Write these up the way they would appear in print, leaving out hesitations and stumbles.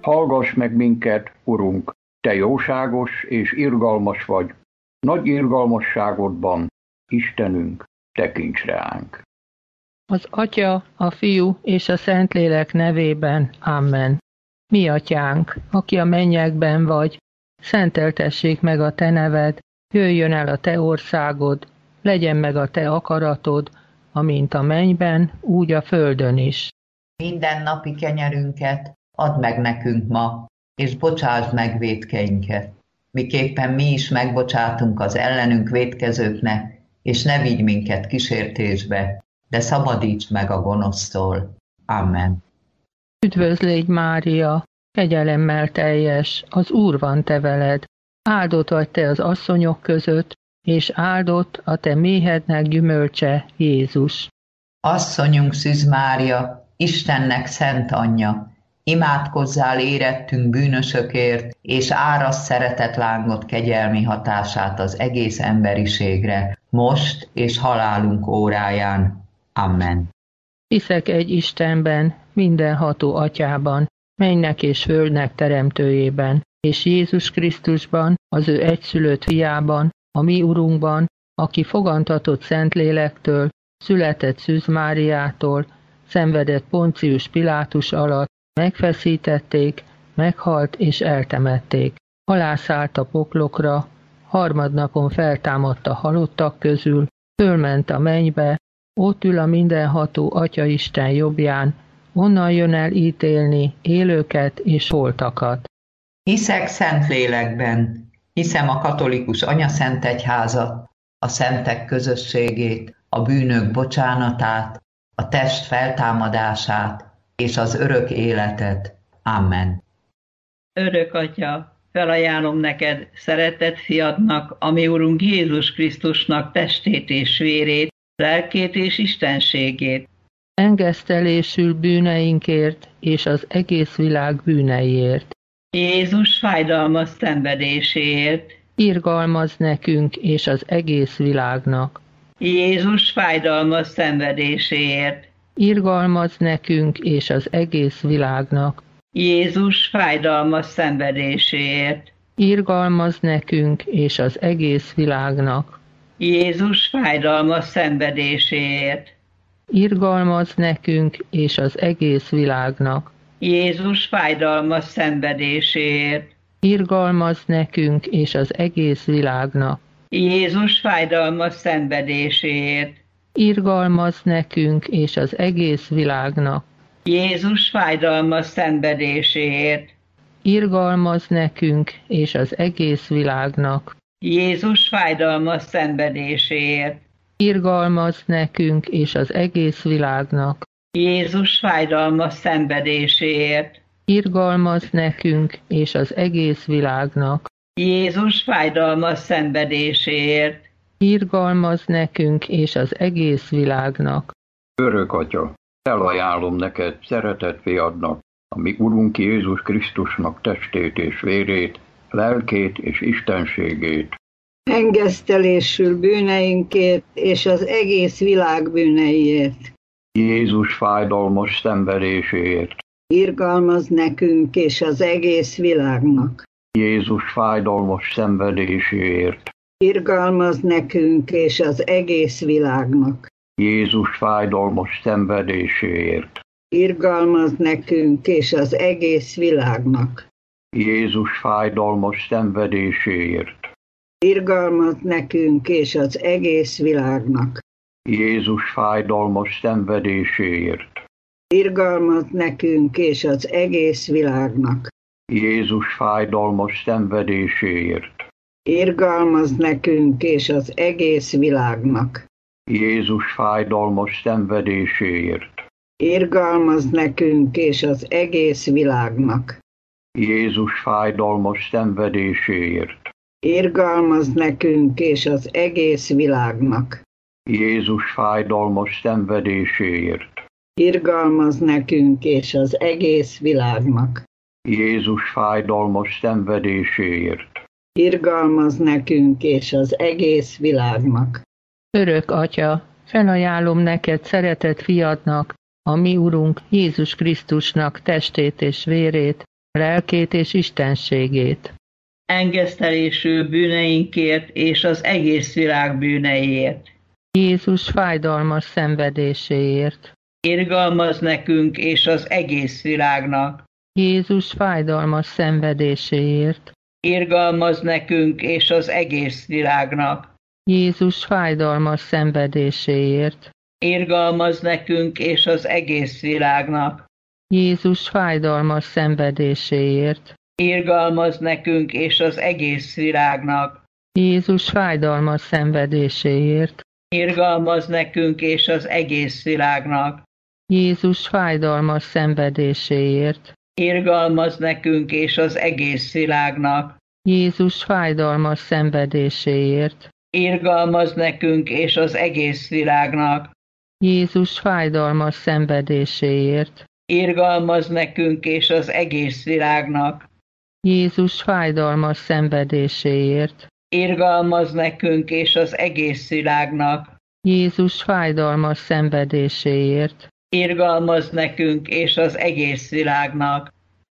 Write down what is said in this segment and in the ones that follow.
Hallgass meg minket, Urunk, Te jóságos és irgalmas vagy, nagy irgalmasságodban, Istenünk, tekints ránk. Az Atya, a Fiú és a Szentlélek nevében. Amen. Mi Atyánk, aki a mennyekben vagy, szenteltessék meg a Te neved, jöjjön el a Te országod, legyen meg a Te akaratod, amint a mennyben, úgy a földön is. Minden napi kenyerünket add meg nekünk ma, és bocsásd meg vétkeinket, miképpen mi is megbocsátunk az ellenünk vétkezőknek, és ne vigy minket kísértésbe, de szabadíts meg a gonosztól. Amen. Üdvözlégy Mária, kegyelemmel teljes, az Úr van te veled, áldott vagy te az asszonyok között, és áldott a te méhednek gyümölcse, Jézus. Asszonyunk Szűz Mária, Istennek szent anyja, imádkozzál érettünk bűnösökért, és árasd szeretetlángot kegyelmi hatását az egész emberiségre, most és halálunk óráján. Amen. Hiszek egy Istenben, mindenható Atyában, mennynek és földnek teremtőjében, és Jézus Krisztusban, az ő egyszülött fiában, a mi Urunkban, aki fogantatott Szentlélektől, született Szűz Máriától, szenvedett Poncius Pilátus alatt, megfeszítették, meghalt és eltemették. Alászállt a poklokra, harmadnapon feltámadt a halottak közül, fölment a mennybe, ott ül a mindenható Atya Isten jobbján, onnan jön el ítélni élőket és holtakat. Hiszek Szentlélekben, hiszem a katolikus anyaszentegyházat, a szentek közösségét, a bűnök bocsánatát, a test feltámadását és az örök életet. Amen. Örök Atya, felajánlom neked szeretett fiadnak, a mi Urunk Jézus Krisztusnak testét és vérét, lelkét és istenségét. Engesztelésül bűneinkért és az egész világ bűneiért. Jézus fájdalmas szenvedéséért. Irgalmaz nekünk és az egész világnak. Jézus fájdalmas szenvedéséért. Irgalmaz nekünk és az egész világnak. Jézus fájdalmas szenvedéséért. Irgalmaz nekünk és az egész világnak. Jézus fájdalmas szenvedéséért. Irgalmaz nekünk és az egész világnak. Jézus fájdalmas szenvedéséért. Irgalmaz nekünk és az egész világnak. Jézus fájdalmas szenvedéséért. Irgalmaz nekünk és az egész világnak. Jézus fájdalmas szenvedéséért. Irgalmaz nekünk és az egész világnak. Jézus fájdalmas szenvedéséért. Irgalmaz nekünk és az egész világnak. Jézus fájdalmas szenvedéséért. Irgalmaz nekünk és az egész világnak. Jézus fájdalmas szenvedéséért. Irgalmaz nekünk és az egész világnak. Örök Atya, felajánlom neked szeretett fiadnak, a mi Urunk Jézus Krisztusnak testét és vérét, lelkét és istenségét. Engesztelésül bűneinkért és az egész világ bűneiért. Jézus fájdalmas szenvedéséért. Irgalmaz nekünk és az egész világnak. Jézus fájdalmas szenvedéséért. Irgalmaz nekünk és az egész világnak. Jézus fájdalmas szenvedéséért. Irgalmaz nekünk és az egész világnak. Jézus fájdalmas szenvedéséért. Irgalmaz nekünk és az egész világnak. Jézus fájdalmas szenvedéséért. Irgalmaz nekünk és az egész világnak. Jézus fájdalmas szenvedéséért. Irgalmaz nekünk és az egész világnak. Jézus fájdalmas szenvedéséért. Irgalmaz nekünk és az egész világnak. Jézus fájdalmas szenvedéséért. Irgalmaz nekünk és az egész világnak. Jézus fájdalmas szenvedéséért. Irgalmaz nekünk és az egész világnak. Jézus fájdalmas szenvedéséért. Irgalmaz nekünk és az egész világnak. Örök Atya, felajánlom neked szeretett fiadnak, a mi Urunk Jézus Krisztusnak testét és vérét, lelkét és istenségét. Engesztelésül bűneinkért és az egész világ bűneiért. Jézus fájdalmas szenvedéséért. Irgalmaz nekünk és az egész világnak. Jézus fájdalmas szenvedéséért. Irgalmaz nekünk és az egész világnak. Jézus fájdalmas szenvedéséért. Irgalmaz nekünk és az egész világnak. Jézus fájdalmas szenvedéséért. Irgalmaz nekünk és az egész világnak. Jézus fájdalmas szenvedéséért. Irgalmaz nekünk és az egész világnak. Jézus fájdalmas szenvedéséért. Irgalmaz nekünk és az egész világnak. Jézus fájdalmas szenvedéséért. Irgalmaz nekünk és az egész világnak. Jézus fájdalmas szenvedéséért. Irgalmaz nekünk és az egész világnak. Jézus fájdalmas szenvedéséért. Irgalmaz nekünk és az egész világnak. Jézus fájdalmas szenvedéséért. Irgalmaz nekünk és az egész világnak.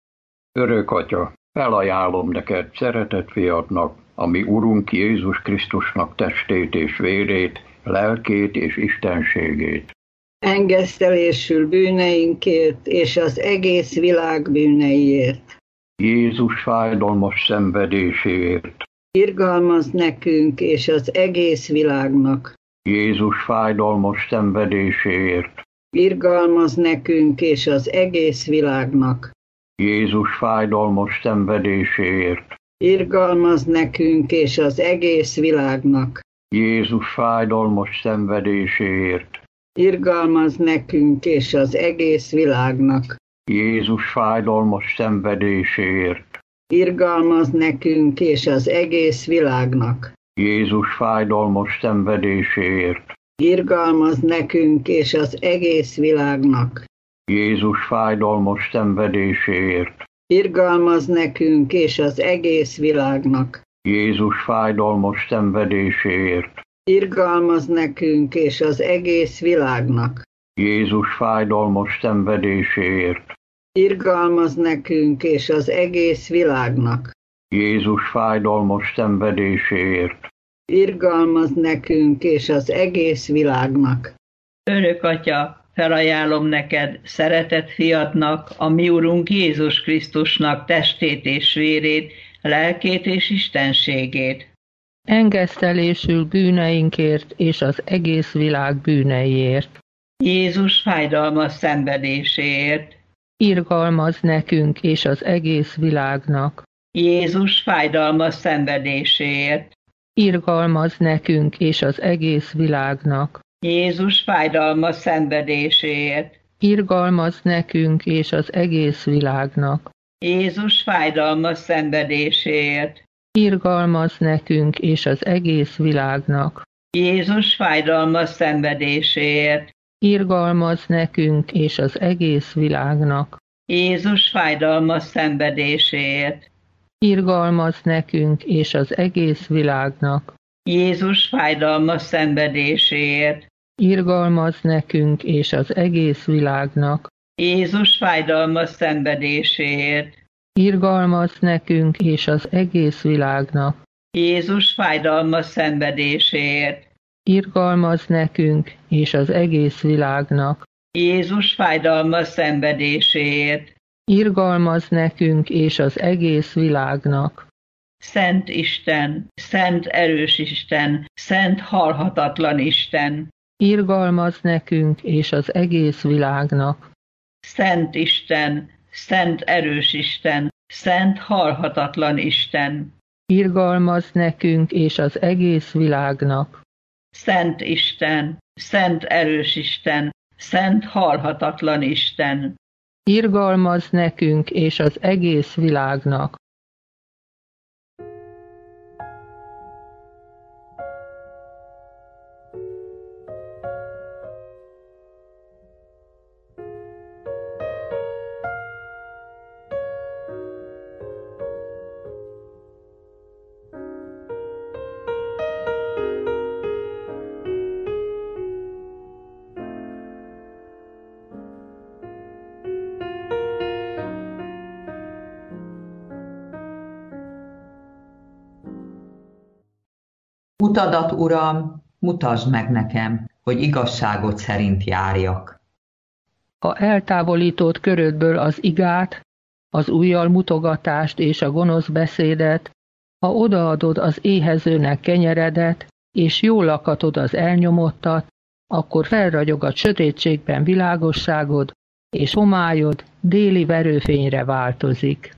Örök Atya, felajánlom neked szeretett fiadnak, a mi Urunk Jézus Krisztusnak testét és vérét, lelkét és istenségét. Engesztelésül bűneinkért és az egész világ bűneiért. Jézus fájdalmas szenvedéséért. Irgalmaz nekünk és az egész világnak. Jézus fájdalmas szenvedéséért. Irgalmaz nekünk és az egész világnak. Jézus fájdalmas szenvedéséért. Irgalmaz nekünk és az egész világnak. Jézus fájdalmas szenvedéséért. Irgalmaz nekünk és az egész világnak. Jézus fájdalmas szenvedéséért. Irgalmaz nekünk és az egész világnak. Jézus fájdalmas szenvedéséért. Irgalmaz nekünk és az egész világnak. Jézus fájdalmas szenvedéséért. Irgalmaz nekünk és az egész világnak. Jézus fájdalmas szenvedéséért. Irgalmaz nekünk és az egész világnak. Jézus fájdalmas szenvedéséért. Irgalmaz nekünk és az egész világnak. Jézus fájdalmas szenvedéséért. Irgalmaz nekünk és az egész világnak. Örök Atya, felajánlom neked szeretett fiadnak, a mi Urunk Jézus Krisztusnak testét és vérét, lelkét és istenségét. Engesztelésül bűneinkért és az egész világ bűneiért. Jézus fájdalmas szenvedéséért. Irgalmaz nekünk és az egész világnak. Jézus fájdalmas szenvedéséért. Irgalmaz nekünk és az egész világnak. Jézus fájdalmas szenvedéséért. Irgalmaz nekünk és az egész világnak. Jézus fájdalmas szenvedéséért. Irgalmaz nekünk és az egész világnak. Jézus fájdalmas szenvedéséért. Irgalmaz nekünk és az egész világnak. Jézus fájdalmas szenvedéséért. Irgalmaz nekünk és az egész világnak. Jézus fájdalmas szenvedéséért. Irgalmaz nekünk és az egész világnak. Jézus fájdalmas szenvedéséért. Irgalmaz nekünk és az egész világnak. Jézus fájdalmas szenvedéséért. Irgalmaz nekünk és az egész világnak. Jézus fájdalmas szenvedéséért. Irgalmaz nekünk és az egész világnak. Szent Isten, szent erős Isten, szent halhatatlan Isten. Irgalmaz nekünk és az egész világnak. Szent Isten, szent erős Isten, szent halhatatlan Isten. Irgalmaz nekünk és az egész világnak. Szent Isten, szent erős Isten, szent halhatatlan Isten. Irgalmaz nekünk és az egész világnak. Utadat, Uram, mutasd meg nekem, hogy igazságot szerint járjak. Ha eltávolítod körödből az igát, az ujjal mutogatást és a gonosz beszédet, ha odaadod az éhezőnek kenyeredet, és jól lakatod az elnyomottat, akkor felragyog a sötétségben világosságod, és homályod déli verőfényre változik.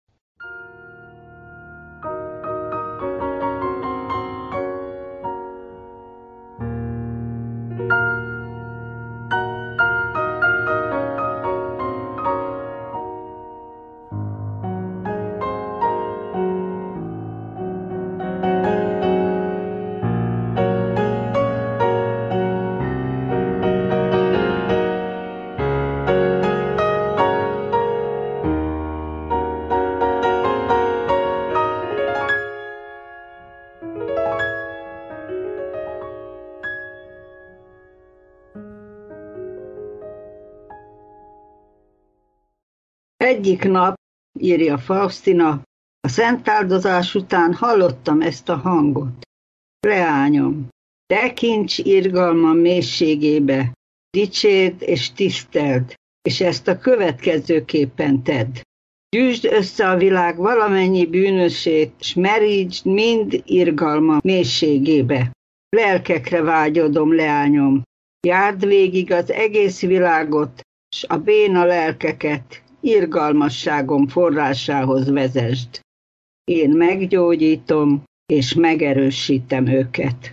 Egyik nap, írja Faustina, a szentáldozás után hallottam ezt a hangot. Leányom, tekints irgalmam mélységébe, dicsérd és tiszteld, és ezt a következőképpen tedd. Gyűjtsd össze a világ valamennyi bűnösét, s merítsd mind irgalmam mélységébe. Lelkekre vágyodom, leányom, járd végig az egész világot, s a béna lelkeket irgalmasságom forrásához vezesd. Én meggyógyítom és megerősítem őket.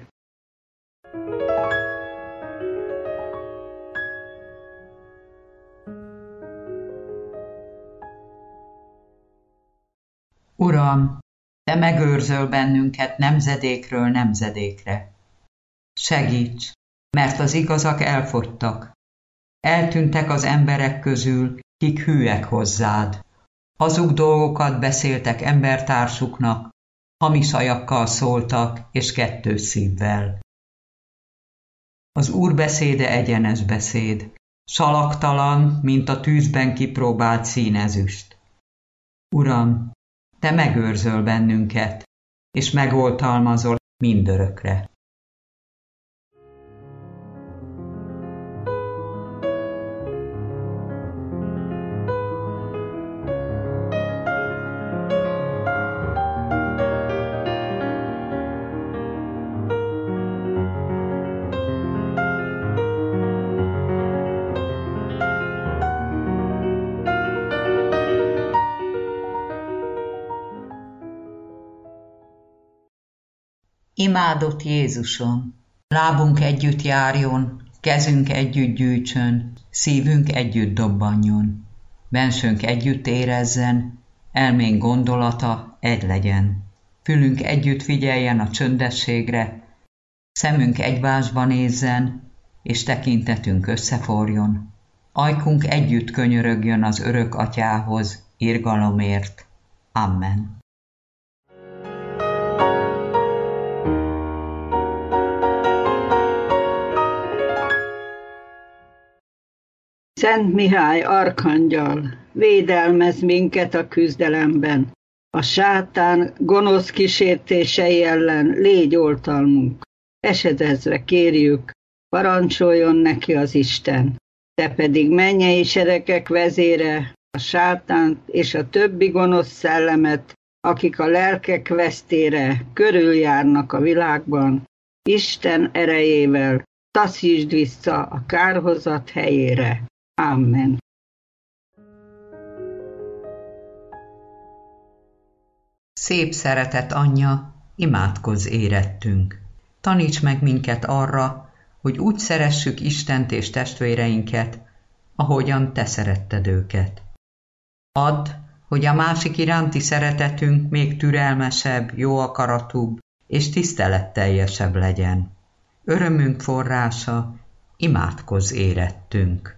Uram, Te megőrzöl bennünket nemzedékről nemzedékre. Segíts, mert az igazak elfogytak. Eltűntek az emberek közül, kik hűek hozzád. Hazug dolgokat beszéltek embertársuknak, hamis ajakkal szóltak és kettős szívvel. Az Úr beszéde egyenes beszéd, salaktalan, mint a tűzben kipróbált színezüst. Uram, Te megőrzöl bennünket, és megoltalmazol mindörökre. Imádott Jézusom, lábunk együtt járjon, kezünk együtt gyűjtsön, szívünk együtt dobbanjon, bensőnk együtt érezzen, elménk gondolata egy legyen. Fülünk együtt figyeljen a csöndességre, szemünk egymásba nézzen, és tekintetünk összeforjon. Ajkunk együtt könyörögjön az örök Atyához, irgalomért. Amen. Szent Mihály arkangyal, védelmez minket a küzdelemben. A sátán gonosz kísértései ellen légy oltalmunk. Esedezve kérjük, parancsoljon neki az Isten. Te pedig mennyei seregek vezére, a sátánt és a többi gonosz szellemet, akik a lelkek vesztére körüljárnak a világban, Isten erejével taszítsd vissza a kárhozat helyére. Amen. Szép szeretet Anyja, imádkozz érettünk. Taníts meg minket arra, hogy úgy szeressük Istent és testvéreinket, ahogyan Te szeretted őket. Add, hogy a másik iránti szeretetünk még türelmesebb, jó akaratúbb és tiszteletteljesebb legyen. Örömünk forrása, imádkozz érettünk.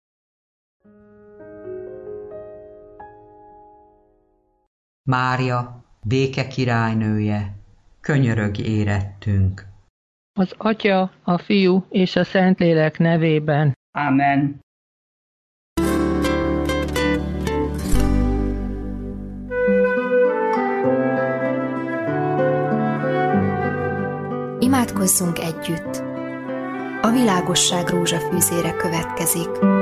Mária, béke királynője, könyörögj érettünk. Az Atya, a Fiú és a Szentlélek nevében. Amen. Imádkozzunk együtt! A világosság rózsafűzére következik.